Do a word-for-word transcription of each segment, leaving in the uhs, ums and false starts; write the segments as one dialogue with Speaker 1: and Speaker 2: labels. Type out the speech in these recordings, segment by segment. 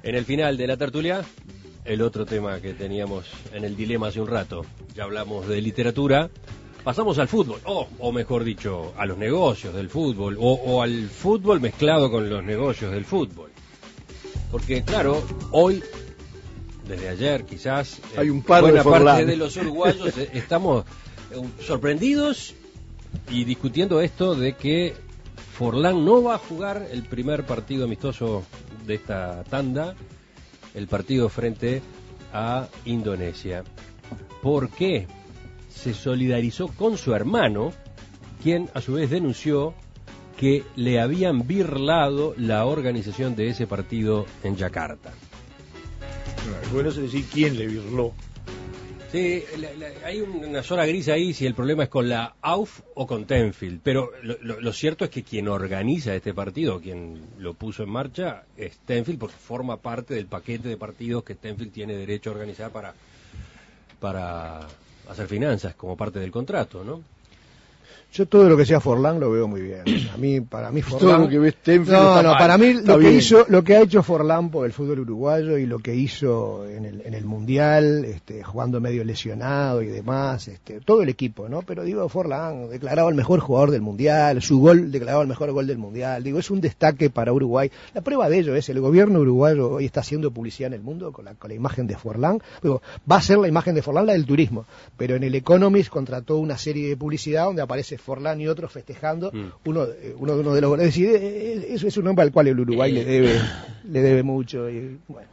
Speaker 1: En el final de la tertulia, el otro tema que teníamos en el dilema hace un rato. Ya hablamos de literatura, pasamos al fútbol, o, o mejor dicho, a los negocios del fútbol, o, o al fútbol mezclado con los negocios del fútbol. Porque claro, hoy, desde ayer quizás,
Speaker 2: hay un par
Speaker 1: buena
Speaker 2: de
Speaker 1: parte de los uruguayos estamos sorprendidos y discutiendo esto de que Forlán no va a jugar el primer partido amistoso de esta tanda, el partido frente a Indonesia. ¿Por qué? Se solidarizó con su hermano, quien a su vez denunció que le habían birlado la organización de ese partido en Yakarta.
Speaker 2: No, bueno, es decir, ¿quién le birló?
Speaker 1: Sí, la, la, hay una zona gris ahí si el problema es con la A U F o con Tenfield, pero lo, lo, lo cierto es que quien organiza este partido, quien lo puso en marcha, es Tenfield, porque forma parte del paquete de partidos que Tenfield tiene derecho a organizar para, para hacer finanzas como parte del contrato, ¿no?
Speaker 3: Yo todo lo que sea Forlán lo veo muy bien. A mí, para mí Forlán.
Speaker 2: Todo lo que ves Tenfield
Speaker 3: no,
Speaker 2: está
Speaker 3: no,
Speaker 2: mal.
Speaker 3: para mí
Speaker 2: Está
Speaker 3: lo que
Speaker 2: bien.
Speaker 3: hizo, lo que ha hecho Forlán por el fútbol uruguayo y lo que hizo en el, en el mundial, este, jugando medio lesionado y demás, este, todo el equipo, ¿no? Pero digo, Forlán declarado el mejor jugador del mundial, su gol declarado el mejor gol del mundial. Digo, es un destaque para Uruguay. La prueba de ello es el gobierno uruguayo hoy está haciendo publicidad en el mundo con la, con la imagen de Forlán. Digo, va a ser la imagen de Forlán la del turismo, pero en el Economist contrató una serie de publicidad donde aparece Forlán y otros festejando, mm. uno, uno, uno de los goles. Es decir, eso es un hombre al cual el Uruguay eh, le debe le debe mucho. Y, bueno.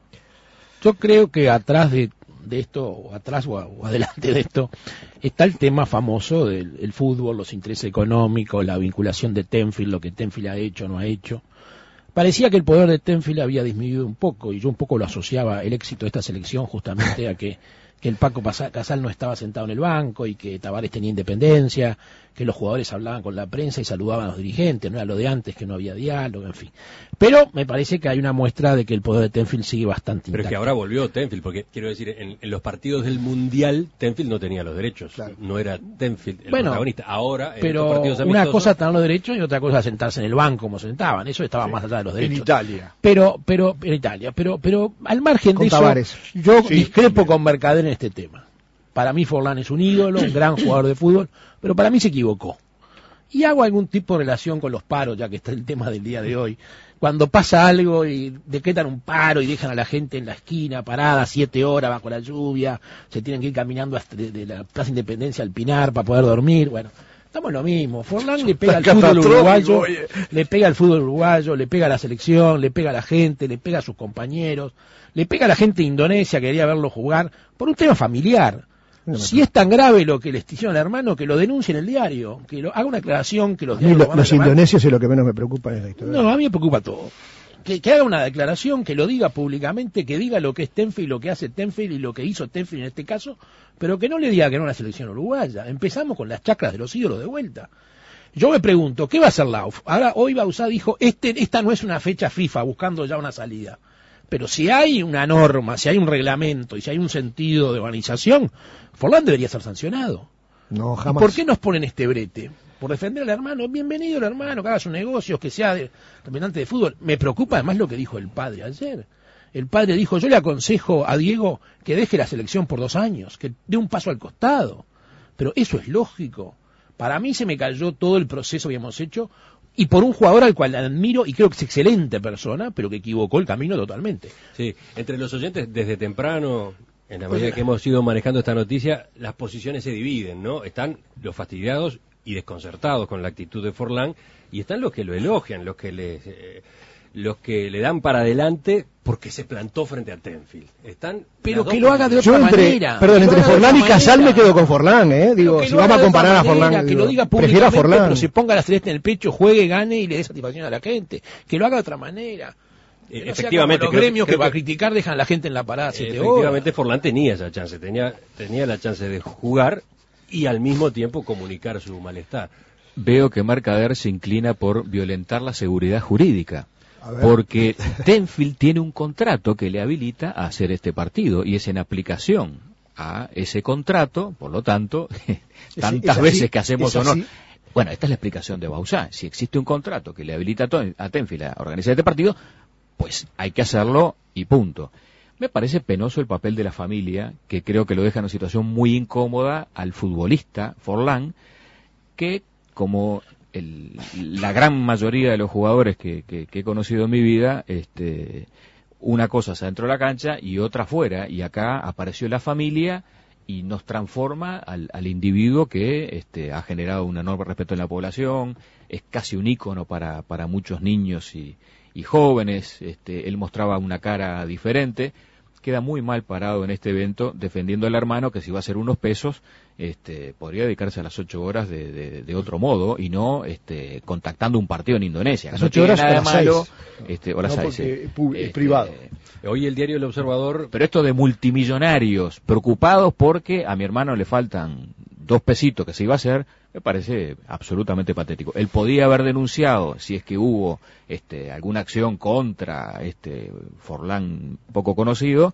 Speaker 4: Yo creo que atrás de, de esto, o atrás o, o adelante de esto, está el tema famoso del el fútbol, los intereses económicos, la vinculación de Tenfield, lo que Tenfield ha hecho o no ha hecho. Parecía que el poder de Tenfield había disminuido un poco, y yo un poco lo asociaba el éxito de esta selección justamente a que que el Paco Casal no estaba sentado en el banco y que Tavares tenía independencia, que los jugadores hablaban con la prensa y saludaban a los dirigentes, no era lo de antes, que no había diálogo, en fin. Pero me parece que hay una muestra de que el poder de Tenfield sigue bastante intacto.
Speaker 1: Pero es que ahora volvió Tenfield, porque quiero decir, en, en los partidos del Mundial, Tenfield no tenía los derechos, claro. No era Tenfield el
Speaker 4: bueno,
Speaker 1: protagonista. Ahora, en
Speaker 4: pero
Speaker 1: estos partidos
Speaker 4: una
Speaker 1: amistosos,
Speaker 4: cosa tener los derechos y otra cosa sentarse en el banco como se sentaban, eso estaba sí, más allá de los derechos.
Speaker 2: En Italia.
Speaker 4: Pero, pero, en Italia, pero, pero al margen
Speaker 3: con
Speaker 4: de
Speaker 3: Tavares.
Speaker 4: eso, yo
Speaker 2: sí,
Speaker 4: discrepo
Speaker 2: también.
Speaker 4: con Mercader en este tema. Para mí Forlán es un ídolo, un gran jugador de fútbol, pero para mí se equivocó. Y hago algún tipo de relación con los paros, ya que está el tema del día de hoy. Cuando pasa algo y decretan un paro y dejan a la gente en la esquina parada siete horas bajo la lluvia, se tienen que ir caminando hasta de, de la Plaza Independencia al Pinar para poder dormir, bueno, estamos en lo mismo. Forlán le pega al fútbol uruguayo, oye. le pega al fútbol uruguayo, le pega a la selección, le pega a la gente, le pega a sus compañeros, le pega a la gente de Indonesia que quería verlo jugar por un tema familiar. Si es tan grave lo que le hicieron al hermano, que lo denuncie en el diario, que lo, haga una aclaración, que los diarios
Speaker 3: lo, Los indonesios es lo que menos me preocupa en la historia.
Speaker 4: No, a mí me preocupa todo. Que, que haga una declaración, que lo diga públicamente, que diga lo que es Tenfield, lo que hace Tenfield y lo que hizo Tenfield en este caso, pero que no le diga que no a la selección uruguaya. Empezamos con las chacras de los ídolos de vuelta. Yo me pregunto, ¿qué va a hacer la U F? Ahora, hoy Bauzá dijo, este, esta no es una fecha FIFA, buscando ya una salida. Pero si hay una norma, si hay un reglamento y si hay un sentido de organización, Forlán debería ser sancionado.
Speaker 3: No, jamás.
Speaker 4: ¿Y por qué nos ponen este brete? Por defender al hermano. Bienvenido el hermano, que haga sus negocios, que sea de, representante de fútbol. Me preocupa además lo que dijo el padre ayer. El padre dijo, yo le aconsejo a Diego que deje la selección por dos años, que dé un paso al costado. Pero eso es lógico. Para mí se me cayó todo el proceso que hemos hecho, y por un jugador al cual admiro y creo que es excelente persona, pero que equivocó el camino totalmente.
Speaker 1: Sí, entre los oyentes desde temprano, en la medida que hemos ido manejando esta noticia, las posiciones se dividen, ¿no? Están los fastidiados y desconcertados con la actitud de Forlán, y están los que lo elogian, los que le, eh, los que le dan para adelante porque se plantó frente a Tenfield. Están
Speaker 4: pero que lo haga de otra
Speaker 3: Yo entre,
Speaker 4: manera.
Speaker 3: Perdón, entre Forlán y Casal me quedo con Forlán, ¿eh? Digo, si vamos a comparar a Forlán,
Speaker 4: que
Speaker 3: digo,
Speaker 4: lo diga
Speaker 3: prefiero a
Speaker 4: públicamente,
Speaker 3: Forlán.
Speaker 4: pero se ponga la celeste en el pecho, juegue, gane y le dé satisfacción a la gente. Que lo haga de otra manera.
Speaker 1: Eh,
Speaker 4: no
Speaker 1: efectivamente,
Speaker 4: los
Speaker 1: creo,
Speaker 4: gremios
Speaker 1: creo
Speaker 4: que para
Speaker 1: que,
Speaker 4: criticar dejan a la gente en la parada siete horas.
Speaker 1: Efectivamente, Forlán tenía esa chance, tenía, tenía la chance de jugar y al mismo tiempo comunicar su malestar.
Speaker 5: Veo que Mercader se inclina por violentar la seguridad jurídica, porque Tenfield tiene un contrato que le habilita a hacer este partido y es en aplicación a ese contrato, por lo tanto, tantas
Speaker 3: es así,
Speaker 5: veces que hacemos
Speaker 3: es
Speaker 5: o no.
Speaker 3: así.
Speaker 5: Bueno, esta es la explicación de Bauzá. Si existe un contrato que le habilita a Tenfield a organizar este partido, pues hay que hacerlo y punto. Me parece penoso el papel de la familia, que creo que lo deja en una situación muy incómoda al futbolista Forlán, que como el, la gran mayoría de los jugadores que, que, que he conocido en mi vida, este, una cosa es adentro de la cancha y otra afuera, y acá apareció la familia y nos transforma al, al individuo que este, ha generado un enorme respeto en la población, es casi un ícono para, para muchos niños y, y jóvenes, este, él mostraba una cara diferente. Queda muy mal parado en este evento defendiendo al hermano que si va a hacer unos pesos este, podría dedicarse a las ocho horas de, de, de otro modo y no este, contactando un partido en Indonesia.
Speaker 3: Las
Speaker 5: no
Speaker 3: ocho
Speaker 5: tiene
Speaker 3: horas
Speaker 5: nada de
Speaker 3: o las
Speaker 5: malo,
Speaker 3: seis.
Speaker 5: este, o las
Speaker 2: No,
Speaker 5: seis,
Speaker 2: porque
Speaker 5: sí.
Speaker 2: pu-
Speaker 5: Este,
Speaker 2: privado.
Speaker 1: Hoy el diario El Observador...
Speaker 5: Pero esto de multimillonarios preocupados porque a mi hermano le faltan dos pesitos que se iba a hacer, me parece absolutamente patético. Él podía haber denunciado si es que hubo este, alguna acción contra este Forlán poco conocido,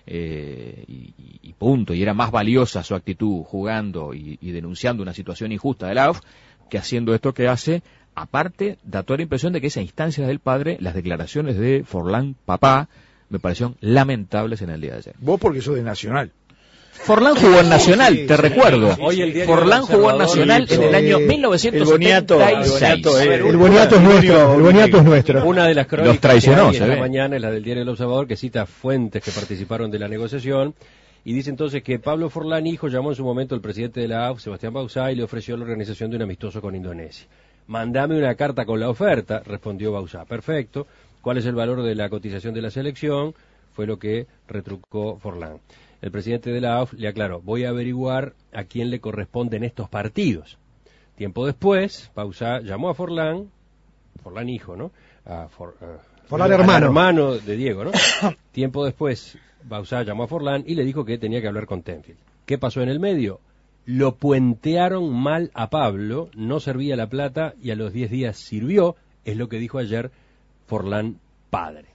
Speaker 5: eh, y, y punto, y era más valiosa su actitud jugando y, y denunciando una situación injusta de la A U F que haciendo esto que hace. Aparte, da toda la impresión de que esa instancia del padre, las declaraciones de Forlán papá, me parecieron lamentables en el día de ayer.
Speaker 2: Vos porque sos de Nacional.
Speaker 5: Forlán jugó en Nacional,
Speaker 3: sí,
Speaker 5: te
Speaker 3: sí,
Speaker 5: recuerdo.
Speaker 3: sí,
Speaker 1: Hoy el diario
Speaker 5: Forlán
Speaker 1: El
Speaker 5: jugó en
Speaker 1: Observador
Speaker 5: Nacional
Speaker 3: hizo,
Speaker 5: en el año
Speaker 3: eh,
Speaker 5: mil novecientos
Speaker 2: el boniato,
Speaker 5: setenta y
Speaker 2: el
Speaker 5: seis.
Speaker 2: boniato, eh,
Speaker 3: El boniato es nuestro, el boniato es nuestro.
Speaker 1: Una de las crónicas
Speaker 5: Los traicionó,
Speaker 1: que hay
Speaker 5: se
Speaker 1: en la
Speaker 5: ve.
Speaker 1: mañana es la del diario El Observador, que cita fuentes que participaron de la negociación, y dice entonces que Pablo Forlán, hijo, llamó en su momento al presidente de la A U F, Sebastián Bauzá, y le ofreció la organización de un amistoso con Indonesia. Mandame una carta con la oferta, respondió Bauzá. Perfecto. ¿Cuál es el valor de la cotización de la selección? Fue lo que retrucó Forlán. El presidente de la A U F le aclaró, voy a averiguar a quién le corresponden estos partidos. Tiempo después, Bauzá llamó a Forlán, Forlán hijo, ¿no? A For, uh,
Speaker 3: Forlán
Speaker 1: al
Speaker 3: hermano.
Speaker 1: hermano de Diego, ¿no? Tiempo después, Bauzá llamó a Forlán y le dijo que tenía que hablar con Tenfield. ¿Qué pasó en el medio? Lo puentearon mal a Pablo, no servía la plata y a los diez días sirvió, es lo que dijo ayer Forlán padre.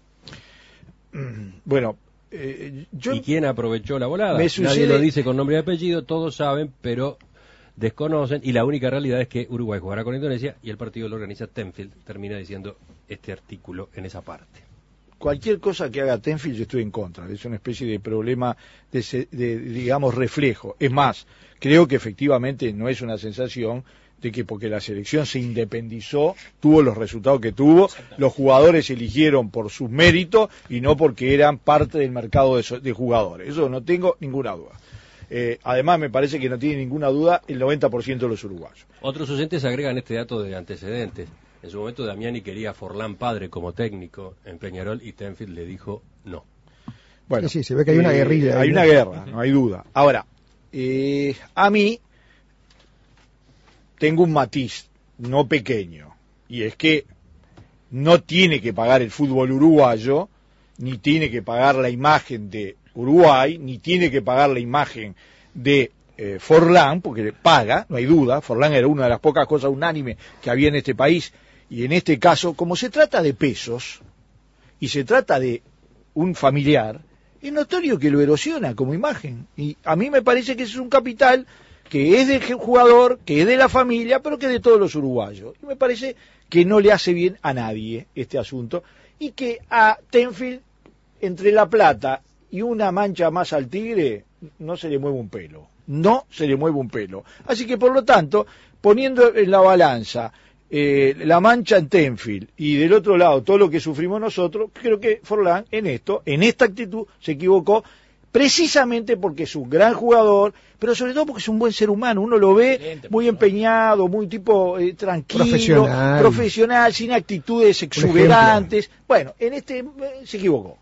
Speaker 2: Bueno, eh, yo...
Speaker 1: ¿Y quién aprovechó la volada?
Speaker 2: Me
Speaker 1: Nadie
Speaker 2: sucede-
Speaker 1: lo dice con nombre y apellido, todos saben, pero desconocen, y la única realidad es que Uruguay jugará con Indonesia y el partido lo organiza Tenfield, termina diciendo este artículo en esa parte.
Speaker 2: Cualquier cosa que haga Tenfield yo estoy en contra, es una especie de problema de, se- de, digamos, reflejo. Es más, creo que efectivamente no es una sensación de que porque la selección se independizó, tuvo los resultados que tuvo, los jugadores eligieron por sus méritos y no porque eran parte del mercado de, so- de jugadores. Eso no tengo ninguna duda. Eh, además me parece que no tiene ninguna duda el noventa por ciento de los uruguayos.
Speaker 1: Otros oyentes agregan este dato de antecedentes. En su momento Damiani quería a Forlán padre como técnico en Peñarol y Tenfield le dijo no.
Speaker 2: Bueno,
Speaker 3: Sí, sí, se ve que hay una guerrilla ahí,
Speaker 2: Hay
Speaker 3: ¿no?
Speaker 2: una guerra, no hay duda. Ahora, eh, a mí tengo un matiz no pequeño, y es que no tiene que pagar el fútbol uruguayo, ni tiene que pagar la imagen de Uruguay, ni tiene que pagar la imagen de eh, Forlán, porque paga, no hay duda. Forlán era una de las pocas cosas unánimes que había en este país, y en este caso, como se trata de pesos, y se trata de un familiar, es notorio que lo erosiona como imagen, y a mí me parece que ese es un capital que es del jugador, que es de la familia, pero que es de todos los uruguayos, y me parece que no le hace bien a nadie este asunto, y que a Tenfield, entre la plata y una mancha más al tigre, no se le mueve un pelo, no se le mueve un pelo, así que por lo tanto, poniendo en la balanza Eh, la mancha en Tenfield y del otro lado todo lo que sufrimos nosotros, creo que Forlán en esto, en esta actitud se equivocó, precisamente porque es un gran jugador, pero sobre todo porque es un buen ser humano, uno lo ve muy empeñado, muy tipo eh, tranquilo,
Speaker 3: Profesional.
Speaker 2: profesional, sin actitudes exuberantes. Bueno, en este eh, se equivocó.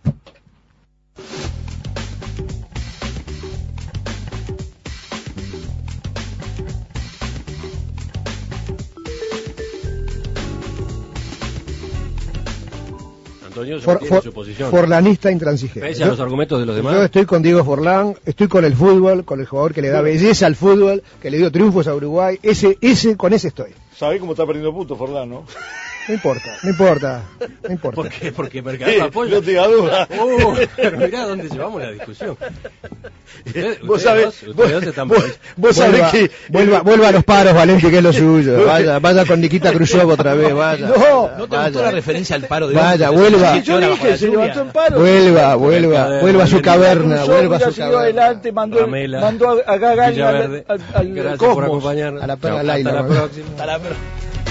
Speaker 1: Antonio se
Speaker 3: For-
Speaker 1: mantiene en
Speaker 3: for-
Speaker 1: su posición.
Speaker 3: forlanista intransigente.
Speaker 1: Pese a
Speaker 3: Yo-
Speaker 1: los argumentos de los
Speaker 3: Yo
Speaker 1: demás.
Speaker 3: estoy con Diego Forlán, estoy con el fútbol, con el jugador que le da belleza al fútbol, que le dio triunfos a Uruguay, ese, ese, con ese estoy.
Speaker 2: ¿Sabés cómo está perdiendo puntos Forlán, no?
Speaker 3: No importa, no importa, no importa.
Speaker 1: ¿Por qué? Porque Mercader lo apoya.
Speaker 2: No te da duda.
Speaker 1: Uh, pero mirá dónde llevamos la discusión. Usted,
Speaker 2: Vos
Speaker 1: ustedes
Speaker 2: sabés,
Speaker 1: dos, ustedes
Speaker 2: vos,
Speaker 1: dos están
Speaker 2: vos, vos sabés
Speaker 3: Vuelva,
Speaker 2: que...
Speaker 3: vuelva, vuelva a los paros, Valenti, que es lo suyo. Vaya, vaya con Nikita Khrushchev otra vez, vaya.
Speaker 2: No,
Speaker 4: ¿No te
Speaker 3: vaya.
Speaker 4: gustó la referencia al paro de
Speaker 3: Vaya,
Speaker 4: hoy?
Speaker 3: vuelva.
Speaker 2: Sí, yo dije, se levantó en paro.
Speaker 3: Vuelva, vuelva,
Speaker 1: Mercader,
Speaker 3: vuelva a su
Speaker 1: Valenti,
Speaker 3: caverna,
Speaker 2: Khrushchev
Speaker 3: vuelva a
Speaker 2: hubiera
Speaker 3: su
Speaker 2: seguido
Speaker 3: caverna.
Speaker 2: adelante, mandó,
Speaker 1: Ramela,
Speaker 2: mandó a, a Gagarin al,
Speaker 1: Villaverde.
Speaker 2: al, al
Speaker 1: Gracias por
Speaker 2: Cosmos.
Speaker 1: acompañarnos.
Speaker 3: A la perra
Speaker 1: Hasta
Speaker 3: Laila,
Speaker 1: la
Speaker 3: bueno.
Speaker 1: próxima.
Speaker 4: Hasta la próxima.